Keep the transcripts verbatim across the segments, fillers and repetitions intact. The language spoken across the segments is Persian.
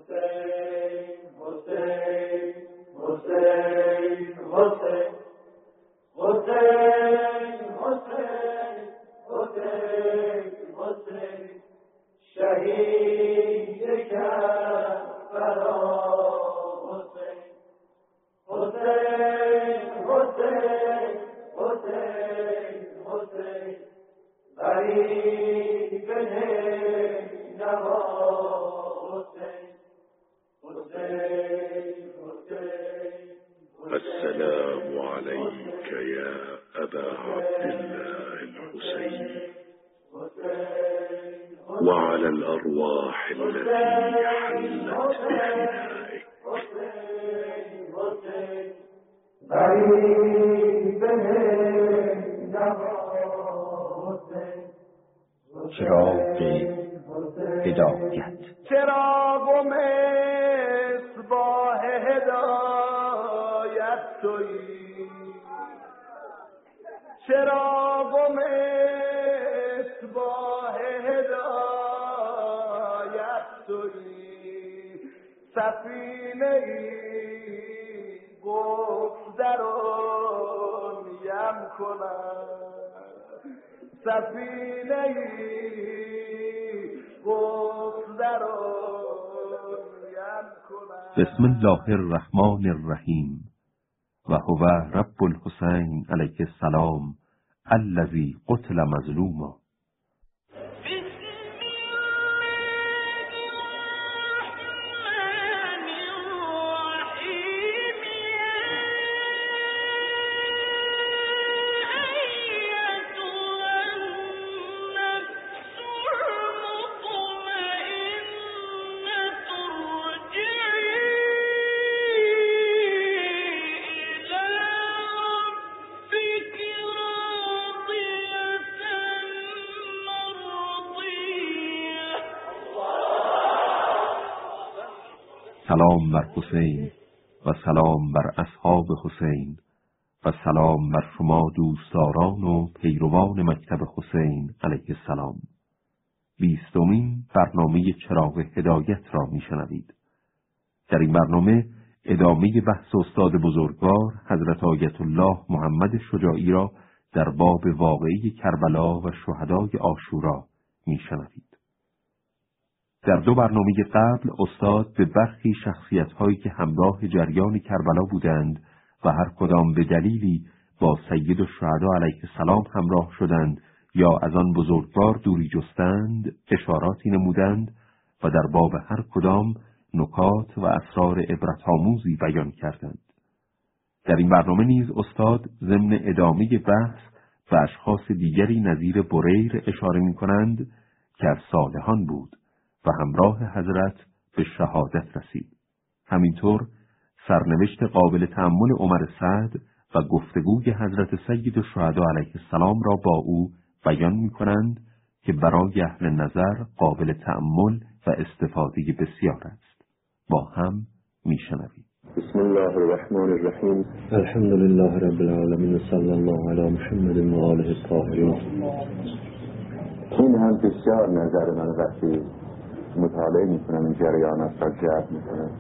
السلام عليك يا أبا عبد الله الحسين وعلى الأرواح التي حلت بفنائك. چراغ هدایت، چراغ مصباح هدایت تویی، چراغ مصباح هدایت تویی، سفینه ای گفتران یم کنم، سفینه ای بسم الله الرحمن الرحیم و هو رب الحسین علیه السلام الذی قتل مظلوما. سلام بر حسین و سلام بر اصحاب حسین و سلام بر شما دوستداران و پیروان مکتب حسین علیه السلام. بیستمین برنامه چراغ هدایت را میشنوید. در این برنامه ادامه بحث استاد بزرگوار حضرت آیت الله محمد شجاعی را در باب واقعه کربلا و شهدای عاشورا میشنوید. در دو برنامه قبل استاد به برخی شخصیت‌هایی که همراه جریان کربلا بودند و هر کدام به دلیلی با سید الشهدا علیه السلام همراه شدند یا از آن بزرگوار دوری جستند اشاراتی نمودند و در باب هر کدام نکات و اسرار عبرت‌آموزی بیان کردند. در این برنامه نیز استاد ضمن ادامه بحث و اشخاص دیگری نظیر بریر اشاره می‌کنند که از صالحان بود و همراه حضرت به شهادت رسید. همینطور سرنوشت قابل تأمل عمر سعد و گفتگوی حضرت سید الشهدا علیه السلام را با او بیان می کنند که برای اهل نظر قابل تأمل و استفاده بسیار است. با هم می شنویم. بسم الله الرحمن الرحیم. الحمد لله رب العالمین، صلی الله علی محمد و آله الطاهرین. این هم بسیار نظر من وقتی مطالعه میکنم این جریانات را جلب میکنم.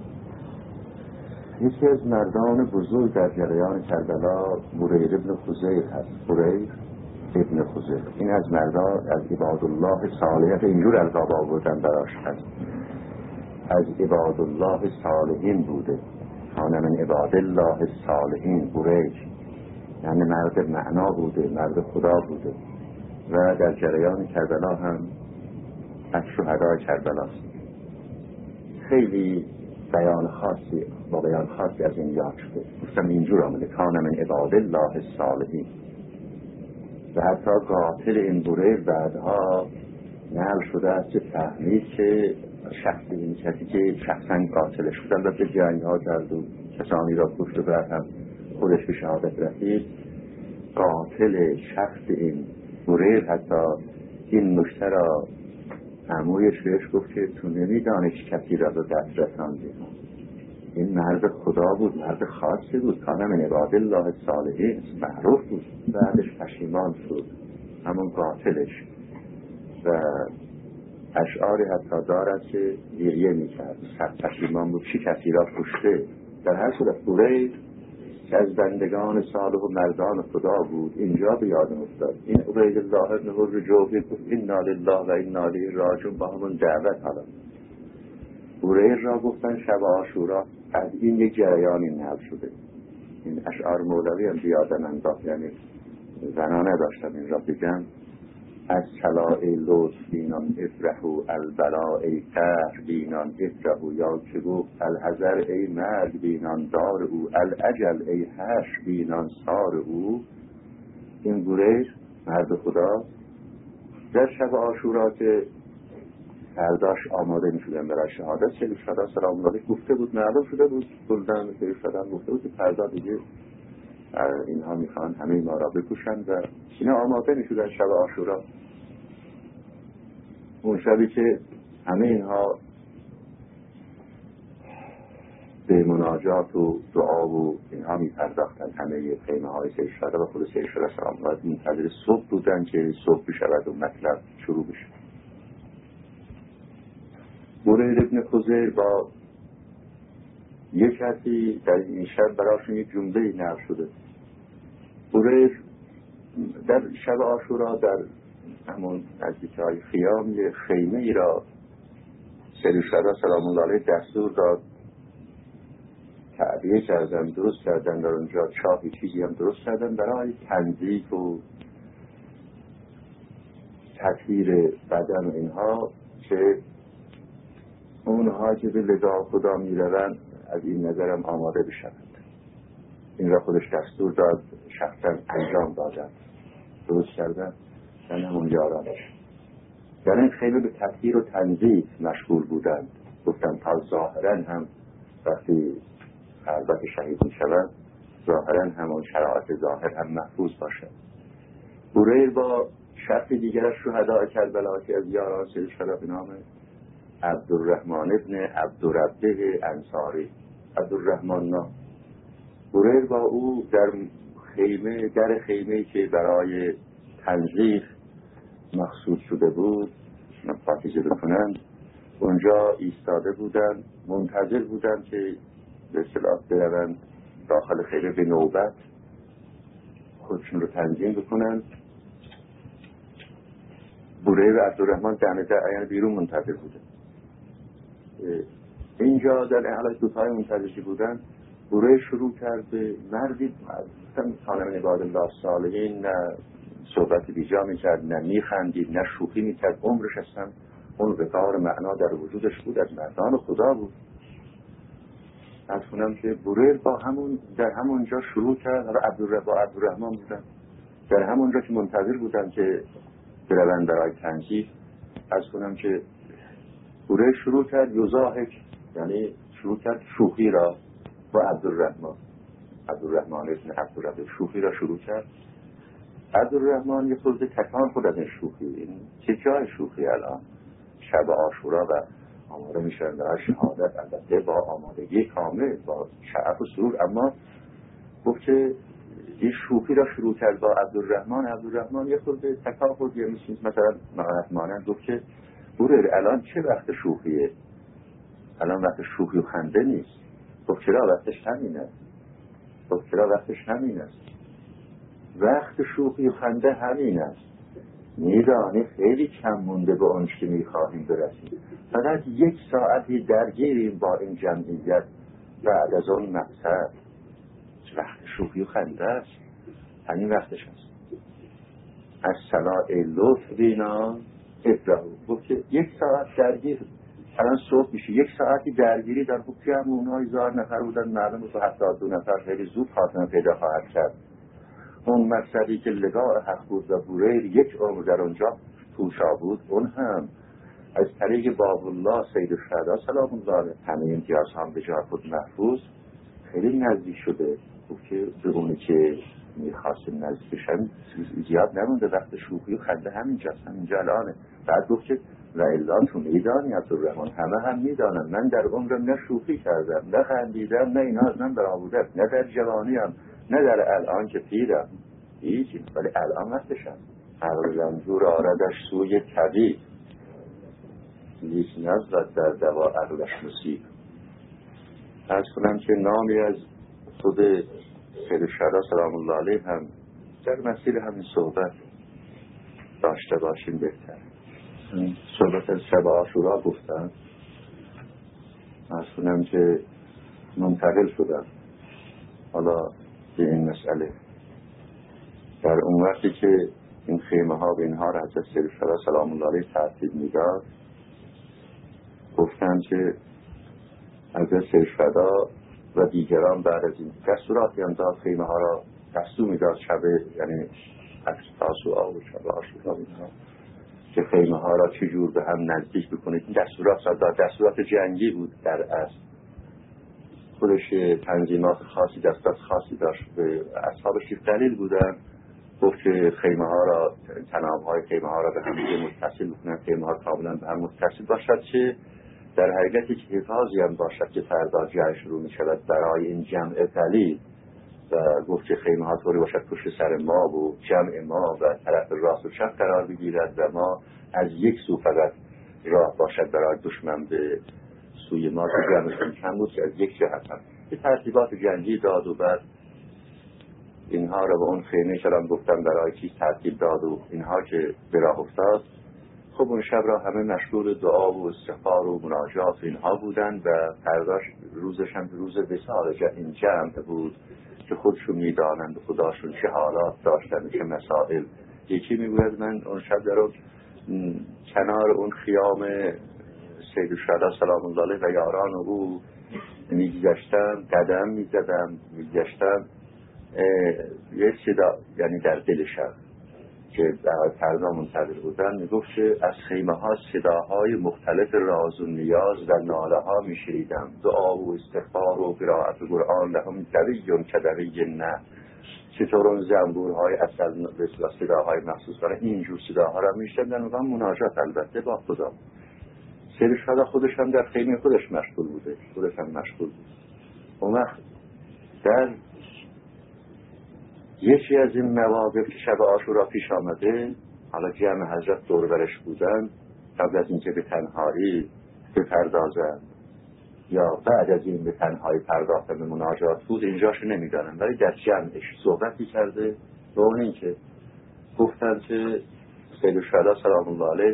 یکی از مردان بزرگ در جریان کربلا بریر ابن خزیر هست. بریر ابن خزیر این از مردان از عباد الله صالحین، اینجور القاب آوردن براش هست، از عباد الله صالحین بوده. کان من عباد الله صالحین. بریر یعنی مرد معنا بوده، مرد خدا بوده و در جریان کربلا هم از شهدای کربلاست. خیلی بیان خاصی با بیان خاصی از این یاد شده. گفتم اینجور آمده کان من عباد الله الصالحین و حتی قاتل این بریر بعدها نقل شده است که فهمید که شخصی این کسی که شخصا قاتلش شدن و به جنگ ها کرد و کسانی را کشت و بعد هم خودش به شهادت رسید. قاتل شخص این بریر حتی این نکته را عمویش بهش گفت که تو نمیدانی چه کسی را به دست رساندی. این مرد خدا بود، مرد خاصی بود، کان من عباد الله صالحین، معروف بود. بعدش پشیمان شد همون قاتلش و اشعاری حتی دارد که گریه میکرد، سخت پشیمان بود چی کسی را کشته. در هر صورت بریر که از بندگان صالح و مردان خدا بود اینجا به یادم افتاد. این عبیدالله بن حر جوفی گفت انا لله و انا الیه راجعون، با همون دعوت. حالا بریر را گفتن شب عاشورا. از این یک جریانی نقل شده. این اشعار مولوی هم بیادم انداخت، یعنی زنانه داشتم این را بگم. از سلای لطف بینان افرحو البلا ای قهر بینان افرحو، یا که گفت الحذر ای مرگ بینان دار او، الاجل ای حشر بینان سار او. این بریر مرد خدا در شب عاشورا که فرداش آماده می شدن برای شهادت، سید الشهدا سلام الله علیه گفته بود، معلوم شده بود بلدن سید الشهدا گفته بود که فردا دیگه اینها میخوان همه ما را بکشند و اینا آماده می شدن شب عاشورا. اون شبی که همه اینها به مناجات و دعا و اینها می پرداختن، همه خیمه های سید الشهدا و خود سید الشهدا سلام الله علیه منتظر صبح بودن که صبح بشود و مطلب شروع بشه. بریر ابن خزیر با یک کسی در این شب براشون یک جمله نقل شده. بریر در شب عاشورا در همون نزدیکای خیام یک خیمه ای را سید الشهدا سلام الله علیه دستور داد، تعبیه کردن، درست کردن، در اونجا چاهی چیزی هم درست کردن برای تنظیف و تطهیر بدن و اینها، که اونها که به لقاء خدا می روند از این نظرم آماده بشند. این را خودش دستور داد، شخصا انجام دادن، درست کردن و همون یارانش. در این خیلی به تطهیر و تنظیف مشغول بودند. گفتم تا ظاهرا هم وقتی خلوت شهید می شوند ظاهرا همون شرایط ظاهر هم محفوظ باشد. بریر با شخص دیگر از شهداء کربلا که از یاران سید الشهدا به نام عبدالرحمن ابن عبدالربه انصاری، عبدالرحمن نام، بریر با او در خیمه، در خیمه که برای تنظیف مخصوص شده بود پاکیزه بکنند، اونجا ایستاده بودند، منتظر بودند که به اصطلاح بروند داخل خیمه به نوبت خودشون رو تنظیم بکنند. بریر و عبدالرحمن دم در عین بیرون منتظر بودند. اینجا در اعلای دوتای منتظر بودن، بریر شروع کرد به مردی خانم عباد الله صالحین، نه صحبت بیجا میکرد، نه میخندید، نه شوخی میکرد. عمرش اصلا اون وقار معنا در وجودش بود، از مردان خدا بود. از کنم که بریر با همون در همونجا شروع کرد. عبدالرحمن با عبدالرحمن بودن در همونجا که منتظر بودن که بروند برای تنظیف. از کنم که بریر شروع کرد یزاحک، یعنی شروع کرد شوخی را با عبدالرحمن. عبدالرحمن ابن عبدالرحمن شوخی را شروع کرد. عبدالرحمن یه خورده تکان خود از این شوخی، این چه جای شوخی الان شب عاشورا و آماده میشن برای شهادت، البته با آمادگی کامل، با شعف و سرور، اما گفت که این شوخی را شروع کرد با عبدالرحمن. عبدالرحمن یه خورده تکان خود، یه مثلا معنی گفت که بریر الان چه وقت شوخیه؟ الان وقت شوخی و خنده نیست. گفت چرا وقتش همین است؟ گفت چرا وقتش همین است؟ وقت شوخی و خنده همین است. میدانی خیلی کم مونده به اونش که میخواهیم برسیم. فقط یک ساعتی درگیریم با این جمعیت بعد از اون مقصد. وقت شوخی و خنده است، همین وقتش است. از صلاة لطف بینا افرحو. گفت که یک ساعت درگیر، الان صبح میشه، یک ساعتی درگیری در خوب که هم اونها هزار نفر بودن، معلوم بود حتی دو نفر خیلی زود خاتمه پیدا خواهد کرد. اون مقصدی که لقاء حق بود و بریر یک عمر در اونجا توشا بود، اون هم از طریق باب الله سید الشهدا سلام الله علیه همه امتیاز هم به جای خود محفوظ خیلی نزدیک شده. گفت که به اونی که میخواستیم نزدیک بشن زیاد نمونده، وقت شوخی و خنده همینجاست، همینجا الانه. بعد گفت که و الا تو میدانی عبدالرحمن، همه هم میدانم من در عمرم نه شوخی کردم، نه خندیدم، نه اینا از من برآورده، نه در جوانیم، نه در الان که پیرم، هیچی. ولی الان وقتشم عقل رنجور آردش سوی طبیب. لیک نزد در دوا عقلش نصیب. از کنم که نامی از خود سید الشهدا سلام الله علیه هم در مسیر همین صحبت داشته باشیم بهتر. صحبت از شب عاشورا گفتم، از کنم که منتقل شدم حالا به این مسئله. در اون وقتی که این خیمه ها و اینها را حضرت سید الشهدا سلام الله علیه ترتیب میداد، گفتم که حضرت سید الشهدا و دیگران بعد از این دستوراتی هم داد، خیمه ها را دستور میداد شب، یعنی تاسوعا و شب عاشورا اینها که خیمه ها را چجور به هم نزدیک بکنید. این دستورات را داد. دستورات جنگی بود در اصل، خودش تنظیمات خاصی دستات خاصی داشت. به اصحابش دلیل بودن، گفت که خیمه ها را، تناب های خیمه ها را به هم متصل بکنن، خیمه ها کاملا به هم متصل باشد که در حقیقتی که حفاظی هم باشد که فردا جنگ شروع می شود برای این جمع قلیل. و گفت که خیمه ها طوری باشد پشت سر ما و جمع ما و طرف راست و چپ قرار بگیرد و ما از یک سو فقط راه باشد برای دشمن به سوی ما که جمعشون کم بود که از یک جهت هم به ترتیبات جنگی داد. و بعد اینها را به اون خیمه شدم گفتم برای چیز ترتیب داد و اینها که به راه افتاد. خب اون شب را همه مشغول دعا و استغفار و مناجات و اینها بودند و فرداش روزش هم روز وصال این جمع بود که خودشون میدانند خداشون چه حالات داشتن، چه مسائل. یکی میگوید من اون شب در اون کنار اون خیام سید الشهدا سلام الله علیه و یاران او میگشتم، قدم میزدم، میگشتم، یه صدا، یعنی در دل شب که برای فردا منتظر بودن، میگفت که از خیمه ها صداهای مختلف راز و نیاز و ناله ها میشنیدم، دعا و استغفار و قرائت قرآن لهم دویون کدوی نه. چطور اون زنبورهای اصل و صداهای مخصوص برای اینجور صداها را میشنیدن و مناجات البته با خدا. سید الشهدا خودش هم در خیمه خودش مشغول بوده، خودش هم مشغول بود. اون وقت در یکی از این مواقف که شب عاشورا پیش آمده، حالا جمع حضرت دور برش بودن، قبل از اینکه به تنهایی بپردازند یا بعد از این به تنهایی پرداختن به مناجات بود، اینجاشو نمیدانم، ولی در جمعش صحبتی کرده و اون این که گفتن که سید الشهدا سلام الله علیه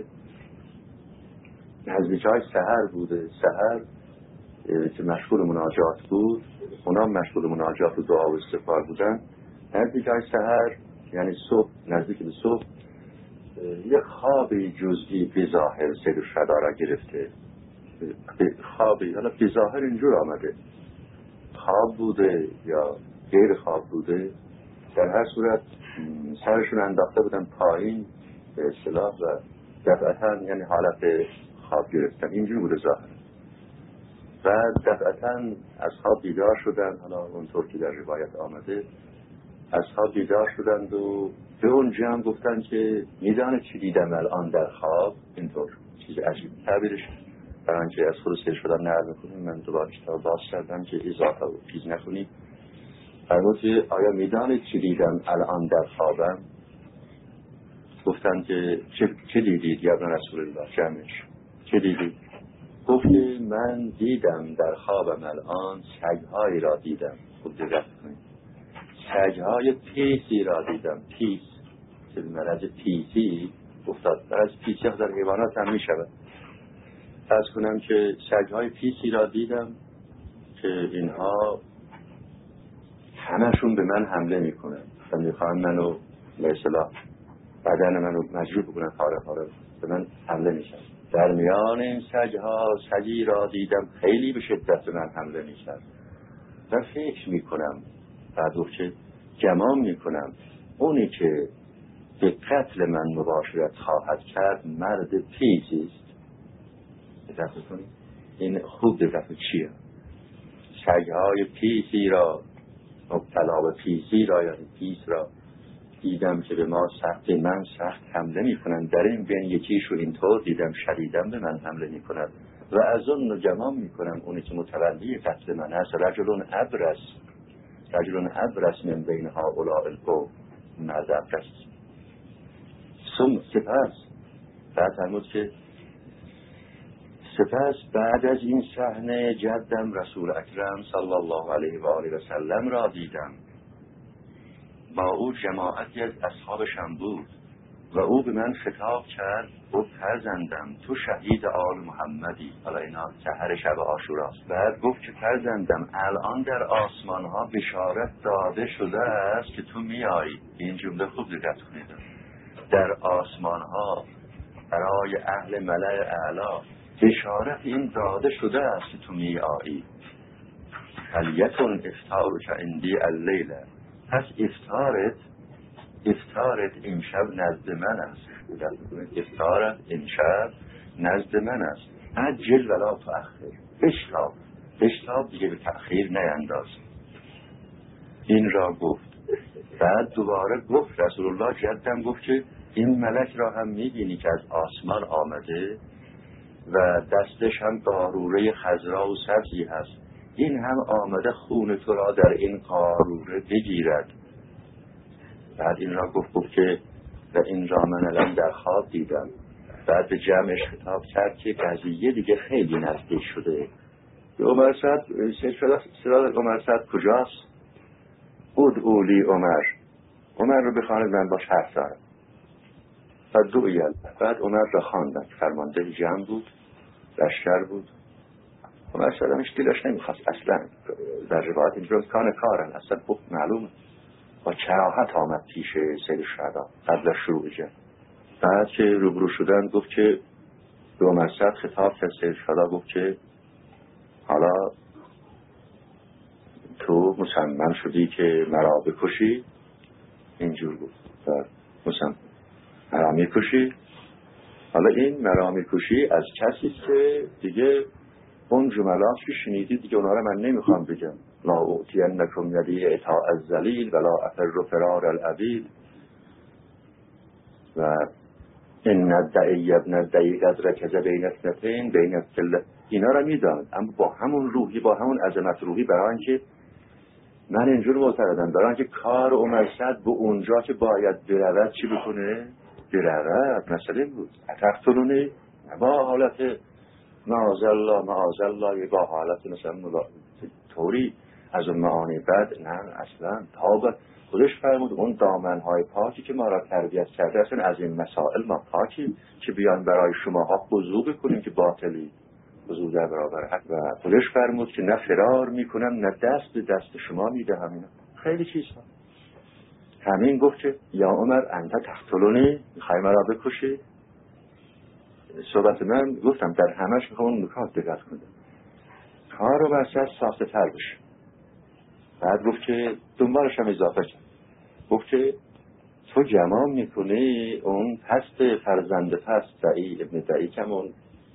از جای سحر بوده، سحر که مشغول مناجات بود، اونا مشغول مناجات و دعا و استغفار بودن. نزدیک های سحر یعنی صبح، نزدیک به صبح، یک خواب جزئی به ظاهر سید الشهدا را گرفته. خوابی حالا به ظاهر اینجور آمده، خواب بوده یا غیر خواب بوده، در هر صورت سرشون انداخته بودن پایین به اصطلاح و دفعتا یعنی حالت خواب گرفتن، اینجور بوده ظاهر. و دفعتا از خواب بیدار شدن، حالا اونطور که در روایت آمده از خواب بیدار شدند و به اون جمع گفتن که میدانه چی دیدم الان در خواب. اینطور چیز عجیب تعبیرش، برای اینکه از خود سیر شدم نقل میکنیم، من دوباره کتاب باز کردم که اضافه و چیز نکنید. فرمود که آیا میدانه چی دیدم الان در خوابم؟ گفتن که چه, چه دیدید یا ابن رسول الله؟ جمعش چه دیدید؟ گفت که من دیدم در خوابم الان سگ‌هایی را دیدم. خود دقت کنید، سگ‌های پیسی را دیدم. پیس که مرض پیسی افتاد، مرض پیسی در حیوانات هم می شود. فرض کنم که سگ‌های پیسی را دیدم که اینها همشون به من حمله می کنن و می خواهن منو به اصطلاح بدن منو مجروح بکنن، پاره پاره به من حمله می شن. در میان این سگ‌ها سگی را دیدم خیلی به شدت به من حمله می شن و فکر می کنم، بعد وقت گمان می کنم اونی که به قتل من مباشرت خواهد کرد مرد پیسی است. دقت کنید، این خوب دقت چیه؟ سگ‌های پیسی را، مبتلا به پیسی را یعنی پیس را دیدم که به ما سخت من سخت حمله می کنند. در این بین یکیشو اینطور دیدم شدیدم به من حمله می کند و از اون گمان می کنم اونی که متولی قتل من هست رجلون ابرس، رجلون ابرس من بین ها اولاء القوم، مرد ابرس. ثم سپس بعد فرمود که سپس بعد از این صحنه جدم رسول اکرم صلی الله علیه و آله و سلم را دیدم. با او جماعتی از اصحابشم بود و او به من خطاب کرد، گفت فرزندم تو شهید آل محمدی. حالا اینا سحر شب عاشوراست. بعد گفت که فرزندم الان در آسمان ها بشارت داده شده است که تو میایی. این جمله خوب دقت کنید. در آسمان ها برای اهل ملأ اعلی بشارت این داده شده است که تو میایی. فلیکن افطارک عندی اللیله. پس افطارت افطارت امشب نزد من است. افطارت امشب نزد من است. عجل ولا تؤخر. بشتاب بشتاب دیگه به تأخیر نینداز. این را گفت. بعد دوباره گفت رسول الله جدم گفت که این ملک را هم میبینی که از آسمان آمده و دستش هم قاروره خضرا و سبزی هست. این هم آمده خون تو را در این قاروره بگیرد. بعد این را گفت گفت که و این را من الان در خواب دیدم. بعد به جمعش خطاب کرد که قضیه دیگه خیلی نزدیک شده. عمر سعد سراد عمر سعد کجاست؟ بود اولی عمر عمر رو بخواند من باش حرف دارم. بعد دو ایل بعد عمر را خواندن. فرمانده جمع بود، لشکر بود. عمر سعد همش دلش نمیخواست اصلا. در روایت اینجا کان کارن اصلا خوب معلومه. با کراهت آمد پیش سید الشهدا قبل شروع جنگ. بعد که روبرو شدن گفت که به عمر سعد خطاب کرد. سید الشهدا گفت که حالا تو مصمم شدی که مرا بکشی؟ اینجور گفت مصمم مرا میکشی؟ حالا این مرا میکشی از کسی که دیگه اون جملات که شنیدی دیگه اونا رو من نمیخوام بگم. لا اعطینکم یدی اطاع الذلیل ولا افر فرار العبید و ان الدعی ابن الدعی قد رکز بین اثنتین بین الثل. اینا رو میداند اما با همون روحی با همون عظمت روحی برای اینکه من اینجور معتقدم برای اینکه کار عمر سعد به اونجا که باید برود چی بکنه؟ برود. مسئله بود اتقتلونی با حالت معاذالله معاذالله با حالت مثلا طوری از اون معانی بد نه اصلا. تا خودش فرمود اون دامنهای پاکی که ما را تربیت کرده اصلا از این مسائل ما پاکی که بیان برای شماها خضوع بکنیم که باطلی خضوع در برابر حق. و خودش فرمود که نه فرار میکنم نه دست به دست شما میدهم. اینا خیلی چیزها. همین گفت که یا عمر انت تقتلونی میخوای مرا بکشی؟ صحبت من گفتم در همش میخوام اون نکات دقت کنم کار رو برسد ساخته تر بشه. بعد گفت که دنبالش هم اضافه کرد گفت که تو جمع میکنی اون پست فرزند پست دعی ابن دعی کم اون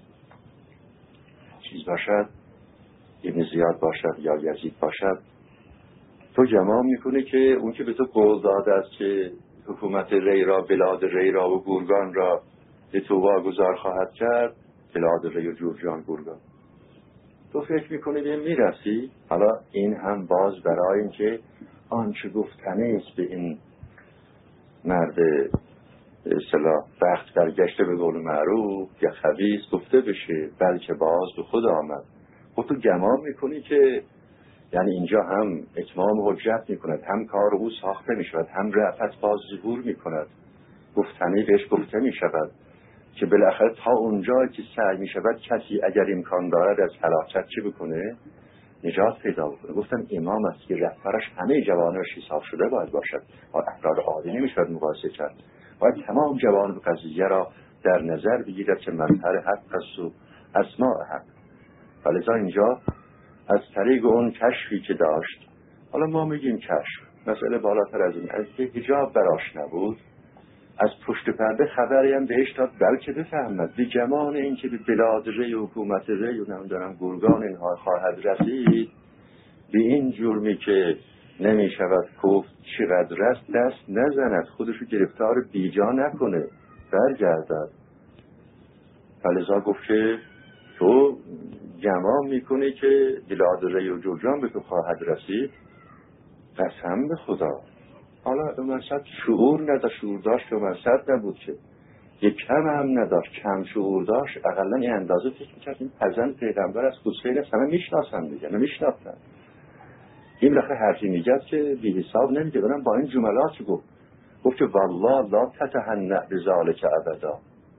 چیز باشد ابن زیاد باشد یا یزید باشد. تو جمع میکنی که اون که به تو قول داده است که حکومت ری را بلاد ری را و گورگان را به تو واگذار خواهد کرد. بلاد ری و جورجان گورگان تو فکر میکنی به میرسی؟ حالا این هم باز برای اینکه آنچه گفتنه است به این مرد اصطلاح وقت برگشته به قول معروف یا خبیث گفته بشه بلکه باز به خود آمد. خود تو گمان میکنی که یعنی اینجا هم اتمام حجت میکند هم کار او ساخته میشود هم رأفت باز ظهور میکند. گفتنی بهش گفته میشود که بالاخره تا اونجا که سعی میشود کسی اگر امکان دارد از هلاکت چی بکنه؟ نجات پیدا بکنه. گفتم امام است که رهبرش همه جوانش حساب شده باید باشد. با افراد عادی نمیشود مقایسه کرد. باید تمام جوانب قضیه را در نظر بگیرد که مظهر حق است و اسماء حق. ولذا اینجا از طریق اون کشفی که داشت، حالا ما میگیم کشف، مسئله بالاتر از این، از که حجاب براش نبود، از پشت پرده خبری هم بهش داد بلکه بفهمد به جمان این که به بلاد ری و حکومت ری و نمیدونم گورگان اینها خواهد رسید، به این جرمی که نمی شود گفت چقدر است دست نزند، خودشو گرفتار بیجا نکنه، برگردد. فلذا گفت که تو جمع میکنی که بلاد ری و جورجان به تو خواهد رسید، قسم به خدا. حالا عمر سعد شعور نداشت، شعور داشت که عمر سعد نبود که یک کم هم نداشت، کم شعور داشت، اقلا این اندازه فکر میکرد این فرزند پیغمبر از حسین است، همه میشناسن دیگه، همه میشناختن. این لخه حرفی میگد که بی حساب نمیگه. برم با این جملات گفت گفت که والله لا تتهنأ بذالک ابدا،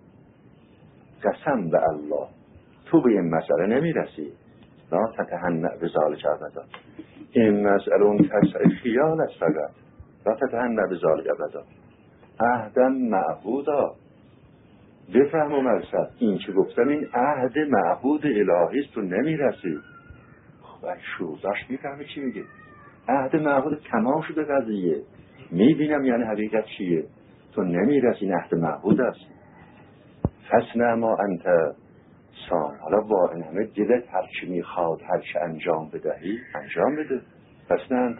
قسم به الله تو به این مسئله نمیرسی، لا تتهنأ بذالک ابدا، این مسئله اون تسع خیال است فقط، لا تتهنأ بذالک ابدا، عهدا معهودا. بفهم و مرسد این که گفتم این عهد معهود الهی است، تو نمیرسی. خب شروع داشت میفهمه چی میگه. عهد معهود تمام شده قضیه، میبینم یعنی حقیقت چیه، تو نمیرسی، این عهد معهود است. فصنع ما انت سان، حالا با این همه دلت هر چی میخواد هر چی انجام بدهی انجام بده. فصنع انت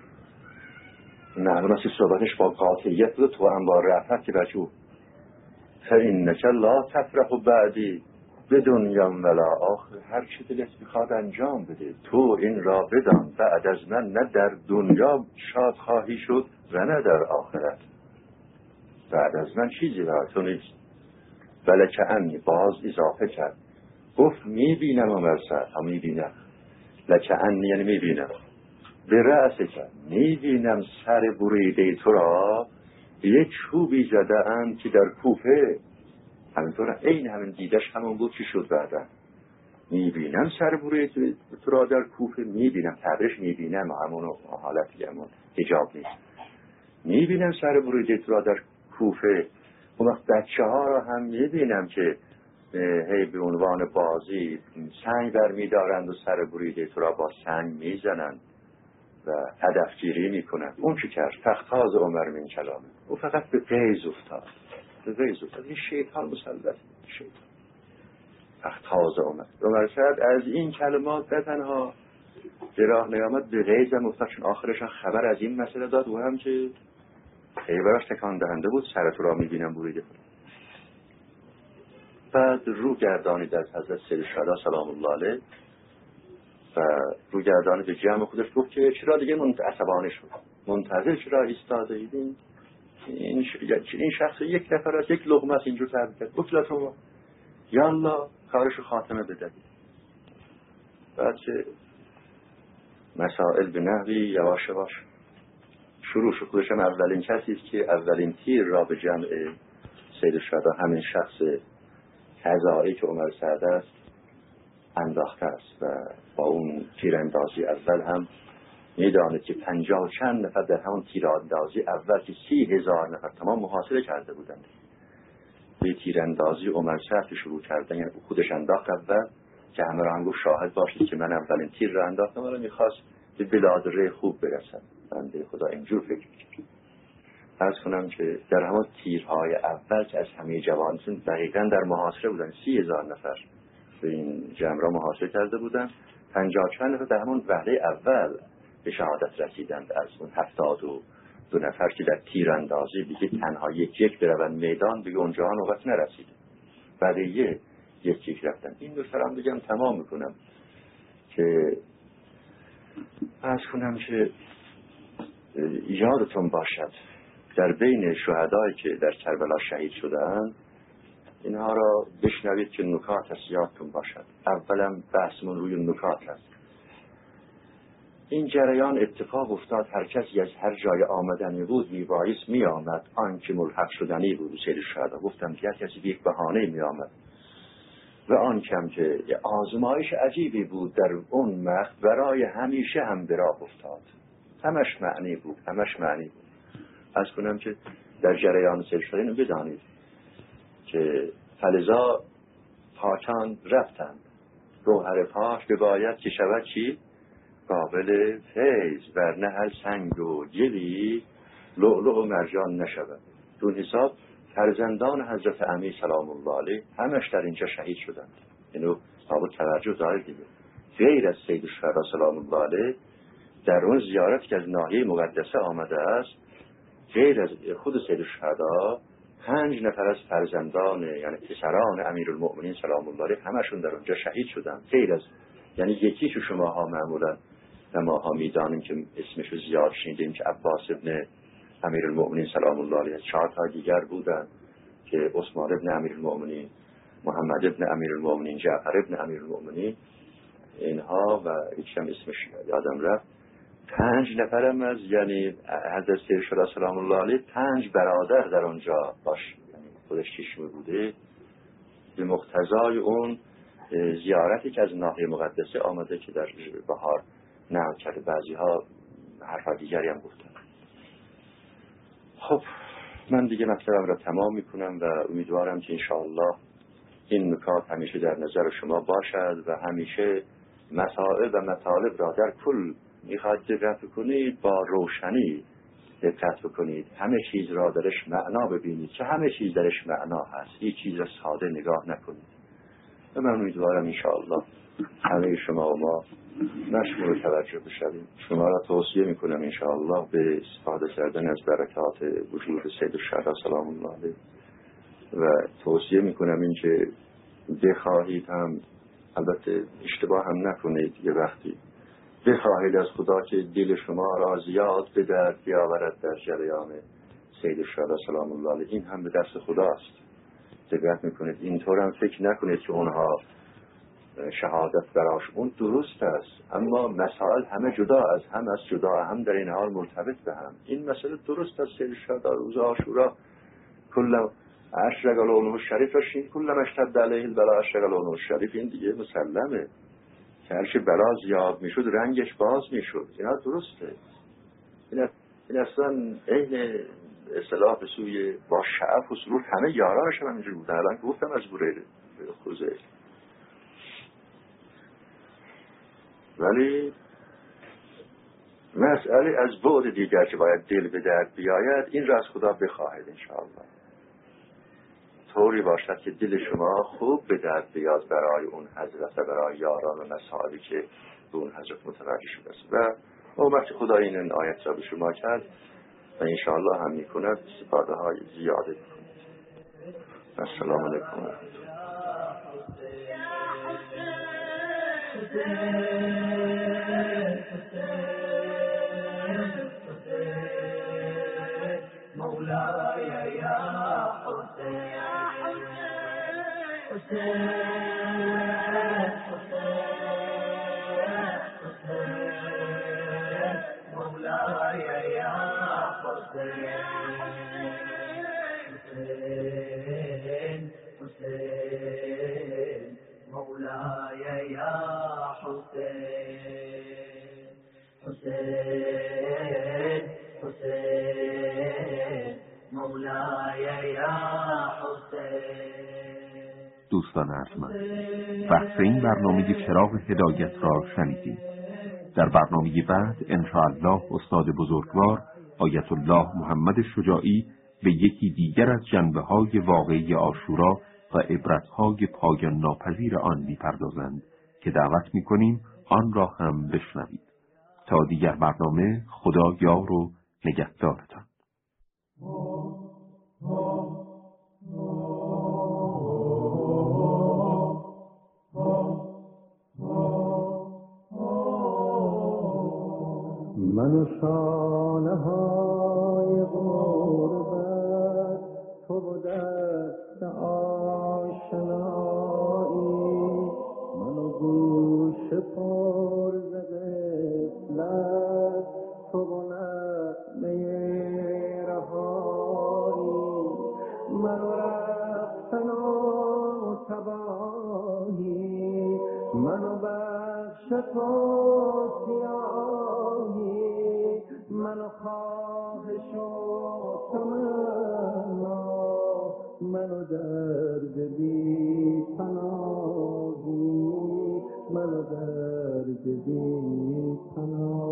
معلوم است صحبتش با قاطعیت بود، تو هم با رفت که بچو فإنک لا تفرح بعدی به دنیا ولا آخر، هر چی دلت میخواد انجام بده. تو این را بدان بعد از من نه در دنیا شاد خواهی شد و نه در آخرت. بعد از من چیزی برای تو نیست. ولکه انی باز اضافه کرد گفت میبینم و مرسد هم میبینم، لکه انی یعنی میبینم، به رأس کرد میبینم سر بریده تو را یک چوبی زده اند که در کوفه، همینطور این همین دیدش همون بود که شد بعدا. میبینم سر بریده تو را در کوفه، میبینم تعبیرش میبینم همون حالتی همون حجاب نیست. میبینم سر بریده تو را در کوفه. اون وقت بچه ها را هم میبینم که هی به عنوان بازی سنگ بر میدارند و سر بریده تو را با سنگ میزنند و هدفگیری میکنند. اون چی کرد؟ تختاز عمر من کلامه، او فقط به غیظ افتاد، به غیظ افتاد. این شیطان مسلط شیطان. تختاز عمر عمر سعد از این کلمات نه تنها به راه نیامد، به غیظ هم افتاد، چون آخرش خبر از این مسئله داد و هم که خیبرش تکان دهنده بود، سر تو را میبینم بریده. بعد رو گردانید از حضرت سید شهدا سلام الله علیه و رو گردانید به جمع خودش گفت که چرا دیگه عصبانی شد، منتظر چرا ایستاده اید؟ این این شخص یک نفر از یک لقمه است اینجور تعبیر کرد. گفت لطفا یا الله کارشو خاتمه بدهید. بعد که مسائل به نحوی یواش یواش شروع شد. خودش هم اولین کسی است که اولین تیر را به جمع سید شهدا همین شخص قضایی که عمر سعد است انداخته است و با اون تیراندازی اول هم میدانید که پنجاه و چند نفر در همون تیراندازی اول که سی هزار نفر تمام محاصره کرده بودند، به تیراندازی عمر سعد شروع کردن، یعنی خودش انداخت اول که همه را هم گفت شاهد باشید که من اولین تیر را انداختم، ولی میخواست به بلاد ره خوب برسد. بنده خدا اینجور فکر میکرد. عرض کنم که در همون تیرهای اول که از همه جوانسون دقیقا در محاصره بودن، سی هزار نفر به این جمع را محاصره کرده بودن، پنجاه چند نفر در همون وهله اول به شهادت رسیدند از اون هفتاد و دو نفر که در تیراندازی دیگه تنها یک یک بروند میدان، دیگه اونجا نوبت نرسید، بقیه یک یک رفتن. این دو سرم بگم تمام میکنم که عرض کنم که یادتون باشد در بین شهدایی که در کربلا شهید شدند اینها را بشنوید که نکات است، یادتون باشد. اولا بحثمون روی نکات است. این جریان اتفاق افتاد، هر کسی از هر جای آمدنی بود میبایست می آمد، آن که ملحق شدنی بود سید شهدا. گفتم که هر کسی به یک بهانه می آمد و آن کم که آزمایش عجیبی بود در اون وقت برای همیشه هم به راه افتاد. همش معنی بود، همش معنی بود. از کنم که در جریان سید شهدا اینو بدانید که فلزا پاکان رفتند، گوهر پاک بباید که شود چی؟ قابل فیض، ورنه هر سنگ و گلی لؤلؤ و مرجان نشود. دون حساب فرزندان حضرت امیر سلام الله علیه همش در اینجا شهید شدند. اینو قابل توجه دارید دیگه. غیر از سید شهدا سلام الله علیه در اون زیارت که از ناحیه مقدسه آمده است، غیر از خود سید شهدا پنج نفر از فرزندان یعنی پسران امیرالمؤمنین سلام الله علیه همشون در اونجا شهید شدند. غیر از یعنی یکی که شماها معمولا و ماها میدانیم که اسمشو زیاد شنیدیم که عباس ابن امیرالمؤمنین سلام الله علیه، چهار تا دیگر بودن که عثمان ابن امیرالمؤمنین، محمد ابن امیرالمؤمنین، جعفر ابن امیرالمؤمنین، اینها و هیچم اسمش یادم رفت، پنج نفرم از یعنی حضرت سید شهدا سلام الله علیه پنج برادر در آنجا باش، یعنی خودش چشمه بوده، به مقتضای اون زیارتی که از ناحیه مقدسه آمده که در بهار نقل کرده. بعضی ها حرف دیگری هم گفتن. خب من دیگه مطلبم را تمام میکنم و امیدوارم که انشاءالله این نکات همیشه در نظر شما باشد و همیشه مسائل و مطالب را در کل میخواید دقت کنید، با روشنی دقت بکنید، همه چیز را درش معنا ببینید که همه چیز درش معنا هست، هیچ چیز را ساده نگاه نکنید. و من امیدوارم انشاءالله همه شما و ما مشمول توجه بشویم. شما را توصیه میکنم انشاءالله به استفاده کردن از برکات وجود سید الشهدا سلام الله علیه و توصیه میکنم این که بخواهید هم، البته اشتباه هم نکنید، یه وقتی بخواهید از خدا که دل شما را زیاد به درد بیاورد در جریان سید الشهدا سلام الله علیه، این هم به دست خداست. دقت میکنید، اینطور هم فکر نکنید که اونها شهادت براش اون درست است، اما مسائل همه جدا از هم است، جدا هم در این حال مرتبط به هم. این مسئله درست است. سید الشهدا روز عاشورا کل اشرق لونه الشریف راشین کل مشتد علیه البلا اشرق لونه الشریف، این دیگه مسلمه که هرچه بلا زیاد میشد رنگش باز میشد. اینا درسته. این, این اصلا عین اصطلاح به سوی با شعف و سرور همه یارانش هم اینجور بودن. الان گفتم از بریده خوزه، ولی مسئله از بعد دیگر که باید دل به درد بیاید، این را از خدا بخواهید انشاءالله، طوری باشد که دل شما خوب به درد بیاد برای اون حضرت و برای یاران و مسائلی که به اون حضرت متوجه شده است. و وقتی خدا این آیت را به شما کرد و انشاءالله هم میکند، استفاده های زیاده بکنید. السلام علیکم و رحمت مولاي يا حسين حسين مولاي يا حسين حسين مولاي يا حسين حسين حسين مولاي يا حسين. دوستان ارجمند، بحث این برنامه چراغ هدایت را شنیدید. در برنامه بعد انشاءالله استاد بزرگوار آیت الله محمد شجاعی به یکی دیگر از جنبه‌های واقعی عاشورا و عبرت‌های پایان ناپذیر آن می‌پردازند که دعوت می‌کنیم آن را هم بشنوید. تا دیگر برنامه، خدا یار و نگهدارتان. من شانه های غربت تو و دست آشنایی، من و گوش پر زده لب تو و نغمه رهایی، من و رفتن و تباهی، من و بخش تو سیاهی، من و خواهش و تمنا، من و درد بی پناهی، من و درد بی پناهی.